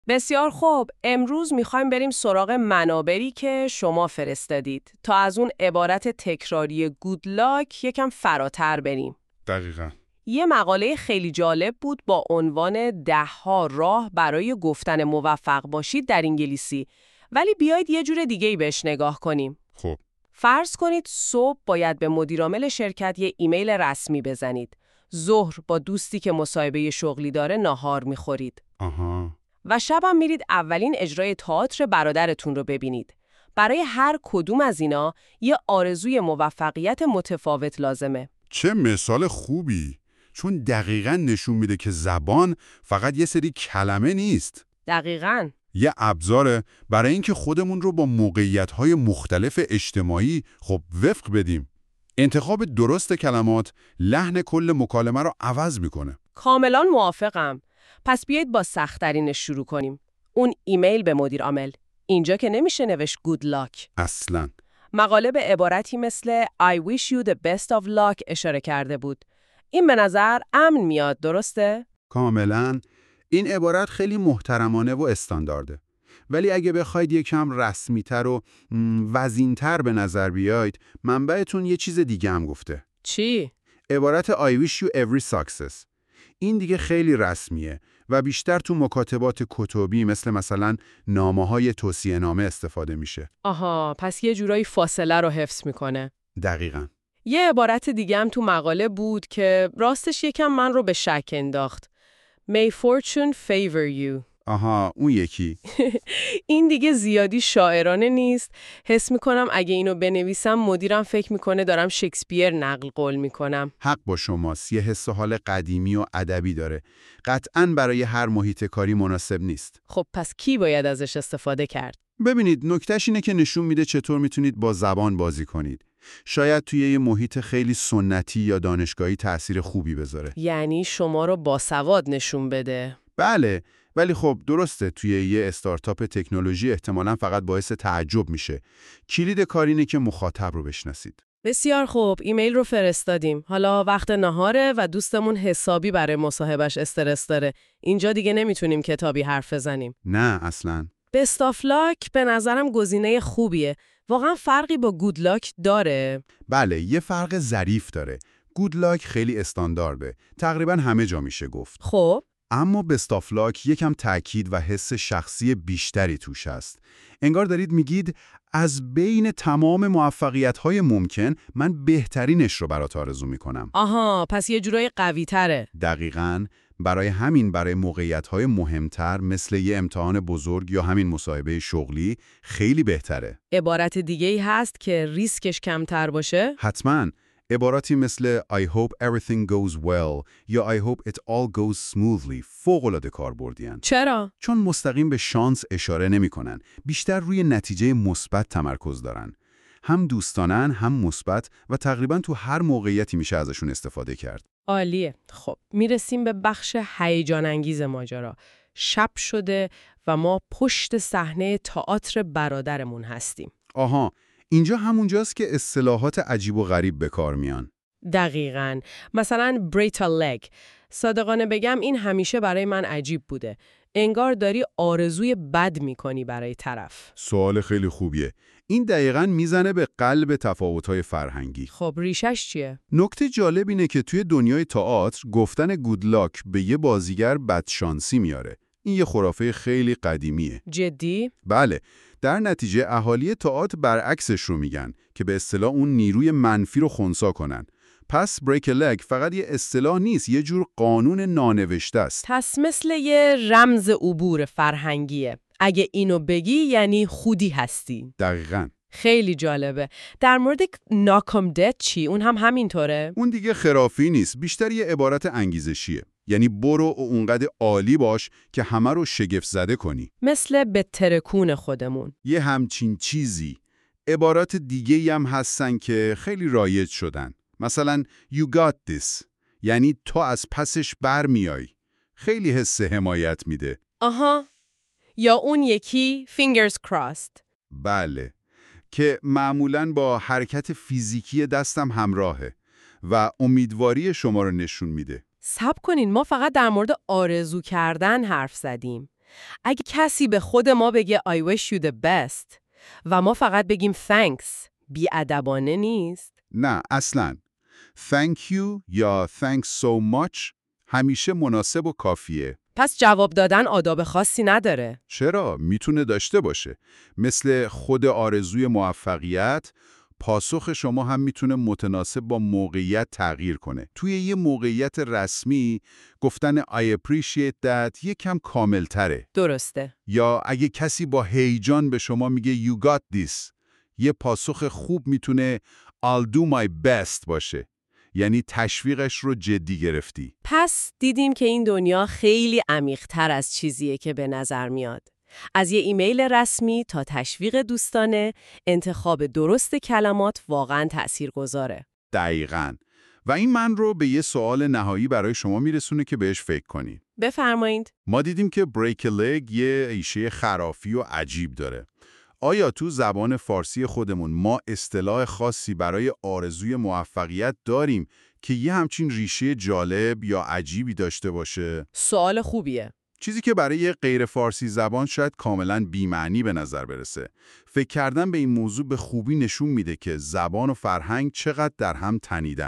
بسیار خوب، امروز میخوایم بریم سراغ منابری که شما فرستادید تا از اون عبارت تکراری good luck یکم فراتر بریم. دقیقاً. یه مقاله خیلی جالب بود با عنوان 10 راه برای گفتن موفق باشید در انگلیسی، ولی بیایید یه جور دیگه‌ای بهش نگاه کنیم. خب. فرض کنید صبح باید به مدیرعامل شرکت یه ایمیل رسمی بزنید. ظهر با دوستی که مصاحبه شغلی داره ناهار میخورید. آها. و شبم میرید اولین اجرای تئاتر برادرتون رو ببینید. برای هر کدوم از اینا یه آرزوی موفقیت متفاوت لازمه. چه مثال خوبی. چون دقیقاً نشون میده که زبان فقط یه سری کلمه نیست. دقیقاً. یه ابزاره برای اینکه خودمون رو با موقعیت‌های مختلف اجتماعی وفق بدیم. انتخاب درست کلمات لحن کل مکالمه رو عوض میکنه. کاملاً موافقم. پس بیایید با سخت‌ترینش شروع کنیم. اون ایمیل به مدیر عامل. اینجا که نمیشه نوشت good luck. اصلاً. مقاله به عبارتی مثل I wish you the best of luck اشاره کرده بود. این به نظر امن میاد، درسته؟ کاملاً. این عبارت خیلی محترمانه و استاندارده. ولی اگه بخواید یکم رسمی‌تر و وزین‌تر به نظر بیاید، منبعتون یه چیز دیگه هم گفته. چی؟ عبارت I wish you every success. این دیگه خیلی رسمیه و بیشتر تو مکاتبات کتبی مثلا نامه‌های توصیه‌نامه استفاده میشه. آها، پس یه جورایی فاصله رو حفظ میکنه. دقیقاً. یه عبارت دیگه هم تو مقاله بود که راستش یکم من رو به شک انداخت. May fortune favor you. آها، اون یکی. این دیگه زیادی شاعرانه نیست. حس میکنم اگه اینو بنویسم مدیرم فکر میکنه دارم شکسپیر نقل قول میکنم. حق با شماست. یه حس و حال قدیمی و ادبی داره. قطعاً برای هر محیط کاری مناسب نیست. خب پس کی باید ازش استفاده کرد؟ ببینید، نکتهش اینه که نشون میده چطور میتونید با زبان بازی کنید. شاید توی یه محیط خیلی سنتی یا دانشگاهی تأثیر خوبی بذاره. یعنی شما رو باسواد نشون بده. بله، ولی درسته توی یه استارتاپ تکنولوژی احتمالاً فقط باعث تعجب میشه. کلید کار اینه که مخاطب رو بشناسید. بسیار خوب، ایمیل رو فرستادیم. حالا وقت نهاره و دوستمون حسابی برای مصاحبهش استرس داره. اینجا دیگه نمیتونیم کتابی حرف بزنیم. نه اصلاً. best of luck به نظرم گزینه خوبیه. واقعا فرقی با good luck داره؟ بله، یه فرق ظریف داره. گود لاک خیلی استاندارده. تقریباً همه جا میشه گفت. خب، اما بست آف لاک یکم تأکید و حس شخصی بیشتری توش هست. انگار دارید میگید از بین تمام موفقیت‌های ممکن من بهترینش رو برات آرزو میکنم. آها، پس یه جورای قوی تره. دقیقاً. برای موقعیت‌های مهمتر مثل یه امتحان بزرگ یا همین مصاحبه شغلی خیلی بهتره. عبارت دیگه‌ای هست که ریسکش کمتر باشه؟ حتماً. عباراتی مثل I hope everything goes well یا I hope it all goes smoothly فوق‌العاده کاربردی‌اند. چرا؟ چون مستقیم به شانس اشاره نمی‌کنن، بیشتر روی نتیجه مثبت تمرکز دارن. هم دوستانن، هم مثبت و تقریباً تو هر موقعیتی میشه ازشون استفاده کرد. عالیه. خب، میرسیم به بخش هیجان انگیز ماجرا. شب شده و ما پشت صحنه تئاتر برادرمون هستیم. آها، اینجا همونجاست که اصطلاحات عجیب و غریب به کار میان. دقیقاً. مثلا break a leg. صادقانه بگم این همیشه برای من عجیب بوده. انگار داری آرزوی بد میکنی برای طرف. سوال خیلی خوبیه. این دقیقاً میزنه به قلب تفاوت‌های فرهنگی. خب ریشش چیه؟ نکته جالب اینه که توی دنیای تئاتر گفتن گود لاک به یه بازیگر بدشانسی میاره. این یه خرافه خیلی قدیمیه. جدی؟ بله، در نتیجه اهالی تئاتر برعکسش رو میگن که به اصطلاح اون نیروی منفی رو خنثی کنن. پس بریک لگ فقط یه اصطلاح نیست، یه جور قانون نانوشته است. پس مثل یه رمز عبور فرهنگیه. اگه اینو بگی یعنی خودی هستی. دقیقاً. خیلی جالبه. در مورد ناکام دت چی؟ اون هم همینطوره؟ اون دیگه خرافی نیست، بیشتر یه عبارت انگیزشیه. یعنی برو و اونقدر عالی باش که همه رو شگفت زده کنی. مثل به ترکون خودمون. یه همچین چیزی. عبارات دیگه هم هستن که خیلی رایج شدن. مثلا you got this، یعنی تو از پسش برمیای. خیلی حس حمایت میده. آها. یا اون یکی fingers crossed. بله، که معمولاً با حرکت فیزیکی دستم همراهه و امیدواری شما رو نشون میده. صبر کنین، ما فقط در مورد آرزو کردن حرف زدیم. اگه کسی به خود ما بگه I wish you the best و ما فقط بگیم thanks، بی‌ادبانه نیست؟ نه اصلاً. Thank you یا thanks so much همیشه مناسب و کافیه. پس جواب دادن آداب خاصی نداره. چرا؟ میتونه داشته باشه. مثل خود آرزوی موفقیت، پاسخ شما هم میتونه متناسب با موقعیت تغییر کنه. توی یه موقعیت رسمی گفتن I appreciate that یکم کاملتره. درسته. یا اگه کسی با هیجان به شما میگه you got this، یه پاسخ خوب میتونه I'll do my best باشه. یعنی تشویقش رو جدی گرفتی. پس دیدیم که این دنیا خیلی عمیق‌تر از چیزیه که به نظر میاد. از یه ایمیل رسمی تا تشویق دوستانه، انتخاب درست کلمات واقعاً تأثیرگذاره. دقیقاً. و این من رو به یه سوال نهایی برای شما میرسونه که بهش فکر کنید. بفرمایید. ما دیدیم که break a leg یه ریشه خرافی و عجیب داره. آیا تو زبان فارسی خودمون ما اصطلاح خاصی برای آرزوی موفقیت داریم که یه همچین ریشه جالب یا عجیبی داشته باشه؟ سوال خوبیه. چیزی که برای یه غیر فارسی زبان شاید کاملاً بی‌معنی به نظر برسه. فکر کردن به این موضوع به خوبی نشون میده که زبان و فرهنگ چقدر در هم تنیدن.